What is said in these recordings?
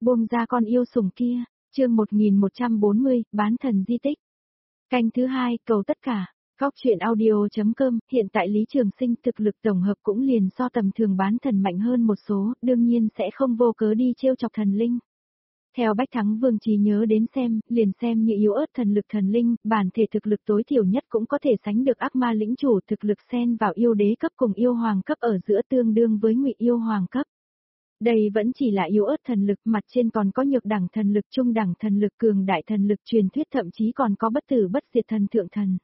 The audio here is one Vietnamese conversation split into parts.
Buông ra con yêu sủng kia, chương 1140, bán thần di tích. Canh thứ 2, cầu tất cả. Góc truyện audio.com, hiện tại Lý Trường Sinh thực lực tổng hợp cũng liền so tầm thường bán thần mạnh hơn một số, đương nhiên sẽ không vô cớ đi trêu chọc thần linh. Theo Bách Thắng Vương trí nhớ đến xem, liền xem như yếu ớt thần lực thần linh, bản thể thực lực tối thiểu nhất cũng có thể sánh được ác ma lĩnh chủ, thực lực xen vào yêu đế cấp cùng yêu hoàng cấp ở giữa tương đương với ngụy yêu hoàng cấp. Đây vẫn chỉ là yếu ớt thần lực, mặt trên còn có nhược đẳng thần lực, trung đẳng thần lực, cường đại thần lực, truyền thuyết thậm chí còn có bất tử bất diệt thần thượng thần.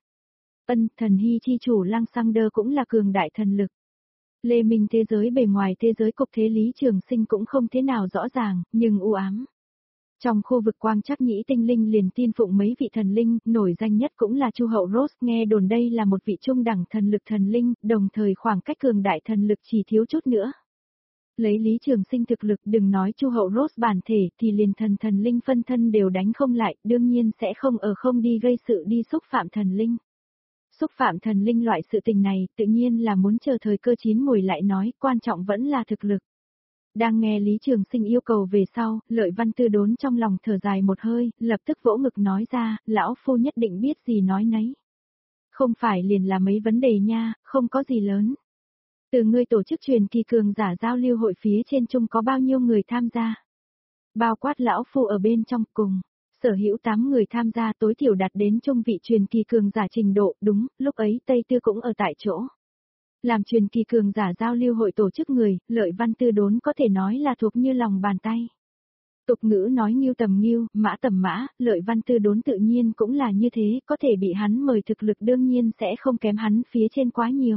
Thần hy chi chủ Lăng Xăng Đơ cũng là cường đại thần lực. Lê Minh thế giới bề ngoài thế giới cục thế Lý Trường Sinh cũng không thế nào rõ ràng, nhưng u ám. Trong khu vực quang trắc nhĩ tinh linh liền tin phụng mấy vị thần linh, nổi danh nhất cũng là Chu Hậu Rose, nghe đồn đây là một vị trung đẳng thần lực thần linh, đồng thời khoảng cách cường đại thần lực chỉ thiếu chút nữa. Lấy Lý Trường Sinh thực lực, đừng nói Chu Hậu Rose bản thể thì liền thần linh phân thân đều đánh không lại, đương nhiên sẽ không ở không đi gây sự đi xúc phạm thần linh. Xúc phạm thần linh loại sự tình này, tự nhiên là muốn chờ thời cơ chín mùi lại nói, quan trọng vẫn là thực lực. Đang nghe Lý Trường Sinh yêu cầu về sau, Lợi Văn Tư đốn trong lòng thở dài một hơi, lập tức vỗ ngực nói ra, lão phu nhất định biết gì nói nấy. Không phải liền là mấy vấn đề nha, không có gì lớn. Từ ngươi tổ chức truyền kỳ cường giả giao lưu hội phía trên chung có bao nhiêu người tham gia? Bao quát lão phu ở bên trong cùng. Sở hữu 8 người tham gia tối thiểu đạt đến trung vị truyền kỳ cường giả trình độ, đúng, lúc ấy Tây Tư cũng ở tại chỗ. Làm truyền kỳ cường giả giao lưu hội tổ chức người, Lợi Văn Tư đốn có thể nói là thuộc như lòng bàn tay. Tục ngữ nói ngưu tầm ngưu, mã tầm mã, Lợi Văn Tư đốn tự nhiên cũng là như thế, có thể bị hắn mời thực lực đương nhiên sẽ không kém hắn phía trên quá nhiều.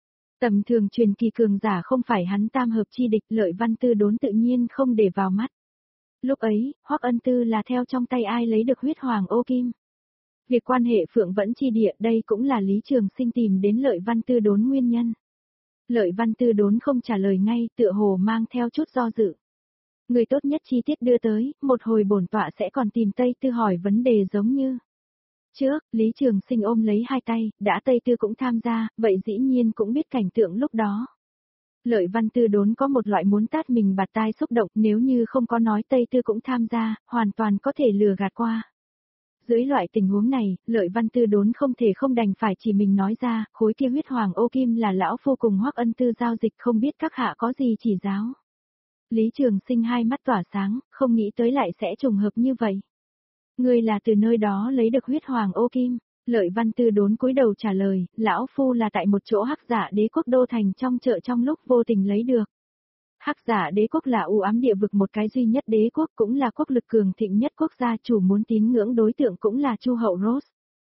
Tầm thường truyền kỳ cường giả không phải hắn tam hợp chi địch, Lợi Văn Tư đốn tự nhiên không để vào mắt. Lúc ấy, Hoắc Ân Tư là theo trong tay ai lấy được huyết hoàng ô kim. Việc quan hệ Phượng Vẫn chi địa đây cũng là Lý Trường Sinh tìm đến Lợi Văn Tư đốn nguyên nhân. Lợi Văn Tư đốn không trả lời ngay, tựa hồ mang theo chút do dự. Người tốt nhất chi tiết đưa tới, một hồi bổn tọa sẽ còn tìm Tây Tư hỏi vấn đề giống như. Trước, Lý Trường Sinh ôm lấy hai tay, đã Tây Tư cũng tham gia, vậy dĩ nhiên cũng biết cảnh tượng lúc đó. Lợi Văn Tư đốn có một loại muốn tát mình bạt tai xúc động, nếu như không có nói Tây Tư cũng tham gia, hoàn toàn có thể lừa gạt qua. Dưới loại tình huống này, Lợi Văn Tư đốn không thể không đành phải chỉ mình nói ra, khối kia huyết hoàng ô kim là lão phu cùng Hoắc Ân Tư giao dịch, không biết các hạ có gì chỉ giáo. Lý Trường Sinh hai mắt tỏa sáng, không nghĩ tới lại sẽ trùng hợp như vậy. Ngươi là từ nơi đó lấy được huyết hoàng ô kim. Lợi Văn Tư đốn cúi đầu trả lời, lão phu là tại một chỗ Hắc Giả Đế quốc đô thành trong chợ trong lúc vô tình lấy được. Hắc Giả Đế quốc là u ám địa vực một cái duy nhất đế quốc, cũng là quốc lực cường thịnh nhất quốc gia, chủ muốn tín ngưỡng đối tượng cũng là Chu Hậu Rose.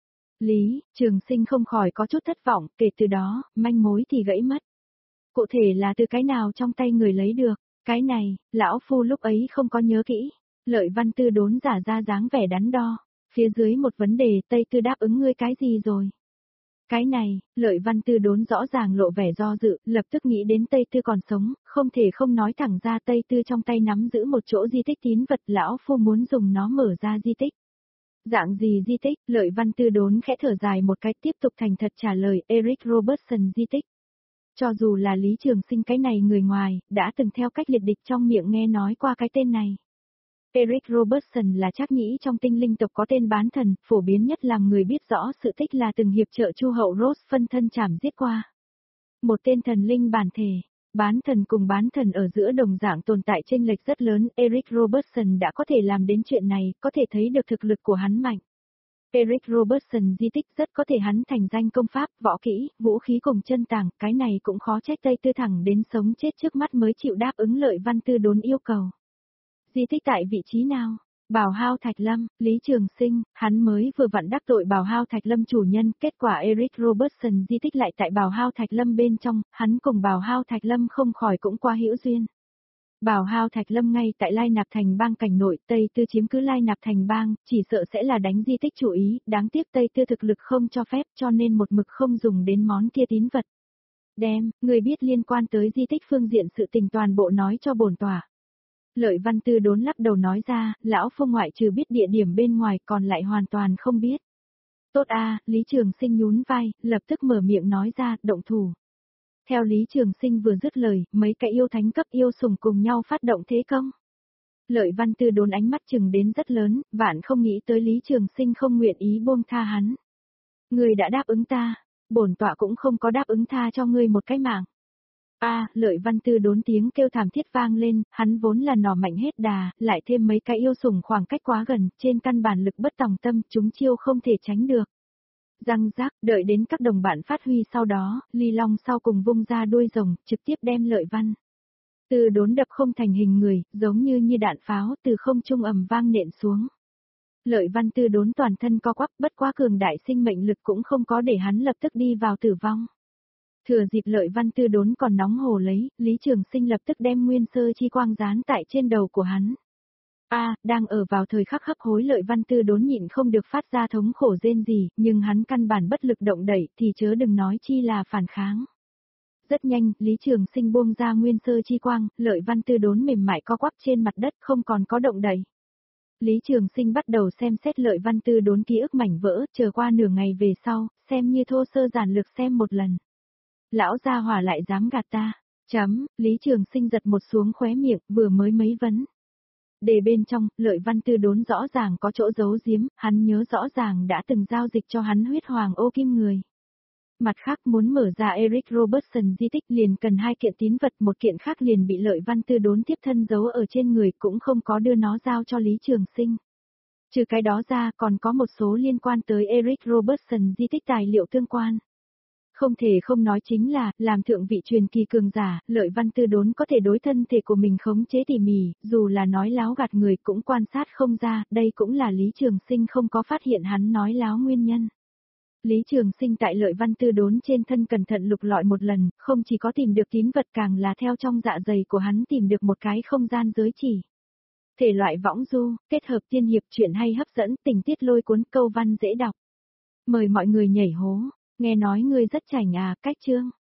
Lý Trường Sinh không khỏi có chút thất vọng, kể từ đó, manh mối thì gãy mất. Cụ thể là từ cái nào trong tay người lấy được, cái này, lão phu lúc ấy không có nhớ kỹ. Lợi Văn Tư đốn giả ra dáng vẻ đắn đo. Phía dưới một vấn đề, Tây Tư đáp ứng ngươi cái gì rồi? Cái này, Lợi Văn Tư đốn rõ ràng lộ vẻ do dự, lập tức nghĩ đến Tây Tư còn sống, không thể không nói thẳng ra Tây Tư trong tay nắm giữ một chỗ di tích tín vật, lão phu muốn dùng nó mở ra di tích. Dạng gì di tích? Lợi Văn Tư đốn khẽ thở dài một cái, tiếp tục thành thật trả lời, Eric Robertson di tích. Cho dù là Lý Trường Sinh cái này người ngoài, đã từng theo cách liệt địch trong miệng nghe nói qua cái tên này. Eric Robertson là trác nhĩ trong tinh linh tộc có tên bán thần, phổ biến nhất làm người biết rõ sự tích là từng hiệp trợ Chu Hậu Rose phân thân chảm giết qua. Một tên thần linh bản thể, bán thần cùng bán thần ở giữa đồng dạng tồn tại chênh lệch rất lớn, Eric Robertson đã có thể làm đến chuyện này, có thể thấy được thực lực của hắn mạnh. Eric Robertson di tích rất có thể hắn thành danh công pháp, võ kỹ, vũ khí cùng chân tàng, cái này cũng khó trách Tây Tư thẳng đến sống chết trước mắt mới chịu đáp ứng Lợi Văn Tư đốn yêu cầu. Di tích tại vị trí nào? Bảo Hao Thạch Lâm, Lý Trường Sinh, hắn mới vừa vặn đắc tội Bảo Hao Thạch Lâm chủ nhân, kết quả Eric Robertson di tích lại tại Bảo Hao Thạch Lâm bên trong, hắn cùng Bảo Hao Thạch Lâm không khỏi cũng qua hữu duyên. Bảo Hao Thạch Lâm ngay tại Lai Nạp Thành bang cảnh nội, Tây Tư chiếm cứ Lai Nạp Thành bang, chỉ sợ sẽ là đánh di tích chủ ý, đáng tiếc Tây Tư thực lực không cho phép cho nên một mực không dùng đến món kia tín vật. Đem, người biết liên quan tới di tích phương diện sự tình toàn bộ nói cho bổn tọa. Lợi Văn Tư đốn lắc đầu nói ra, lão phu ngoại trừ biết địa điểm bên ngoài còn lại hoàn toàn không biết. Tốt a, Lý Trường Sinh nhún vai, lập tức mở miệng nói ra, động thủ. Theo Lý Trường Sinh vừa dứt lời, mấy cái yêu thánh cấp yêu sủng cùng nhau phát động thế công. Lợi Văn Tư Đốn ánh mắt chừng đến rất lớn, vạn không nghĩ tới Lý Trường Sinh không nguyện ý buông tha hắn. Ngươi đã đáp ứng ta, bổn tọa cũng không có đáp ứng tha cho ngươi một cái mạng. Lợi Văn Tư Đốn tiếng kêu thảm thiết vang lên, hắn vốn là nỏ mạnh hết đà, lại thêm mấy cái yêu sủng khoảng cách quá gần, trên căn bản lực bất tòng tâm, chúng chiêu không thể tránh được. Răng rác, đợi đến các đồng bạn phát huy sau đó, Ly Long sau cùng vung ra đuôi rồng, trực tiếp đem Lợi Văn Tư Đốn đập không thành hình người, giống như đạn pháo từ không trung ầm vang nện xuống. Lợi Văn Tư Đốn toàn thân co quắp, bất quá cường đại sinh mệnh lực cũng không có để hắn lập tức đi vào tử vong. Thừa dịp Lợi Văn Tư Đốn còn nóng hổ lấy, Lý Trường Sinh lập tức đem nguyên sơ chi quang dán tại trên đầu của hắn. Đang ở vào thời khắc hấp hối Lợi Văn Tư Đốn nhịn không được phát ra thống khổ rên gì, nhưng hắn căn bản bất lực động đẩy thì chớ đừng nói chi là phản kháng. Rất nhanh, Lý Trường Sinh buông ra nguyên sơ chi quang, Lợi Văn Tư Đốn mềm mại co quắp trên mặt đất không còn có động đẩy. Lý Trường Sinh bắt đầu xem xét Lợi Văn Tư Đốn ký ức mảnh vỡ, chờ qua nửa ngày về sau, xem như thô sơ giản lược xem một lần. Lão gia hỏa lại dám gạt ta. Lý Trường Sinh giật một xuống khóe miệng, vừa mới mấy vấn. Đề bên trong, Lợi Văn Tư Đốn rõ ràng có chỗ giấu giếm, hắn nhớ rõ ràng đã từng giao dịch cho hắn huyết hoàng ô kim người. Mặt khác muốn mở ra Eric Robertson di tích liền cần 2 kiện tín vật, một kiện khác liền bị Lợi Văn Tư Đốn tiếp thân giấu ở trên người cũng không có đưa nó giao cho Lý Trường Sinh. Trừ cái đó ra còn có một số liên quan tới Eric Robertson di tích tài liệu tương quan. Không thể không nói chính là, làm thượng vị truyền kỳ cường giả, Lợi Văn Tư Đốn có thể đối thân thể của mình khống chế tỉ mỉ, dù là nói láo gạt người cũng quan sát không ra, đây cũng là Lý Trường Sinh không có phát hiện hắn nói láo nguyên nhân. Lý Trường Sinh tại Lợi Văn Tư Đốn trên thân cẩn thận lục lọi một lần, không chỉ có tìm được tín vật càng là theo trong dạ dày của hắn tìm được một cái không gian giới chỉ. Thể loại võng du, kết hợp tiên hiệp truyện hay hấp dẫn, tình tiết lôi cuốn, câu văn dễ đọc. Mời mọi người nhảy hố, nghe nói ngươi rất chảnh cách chương.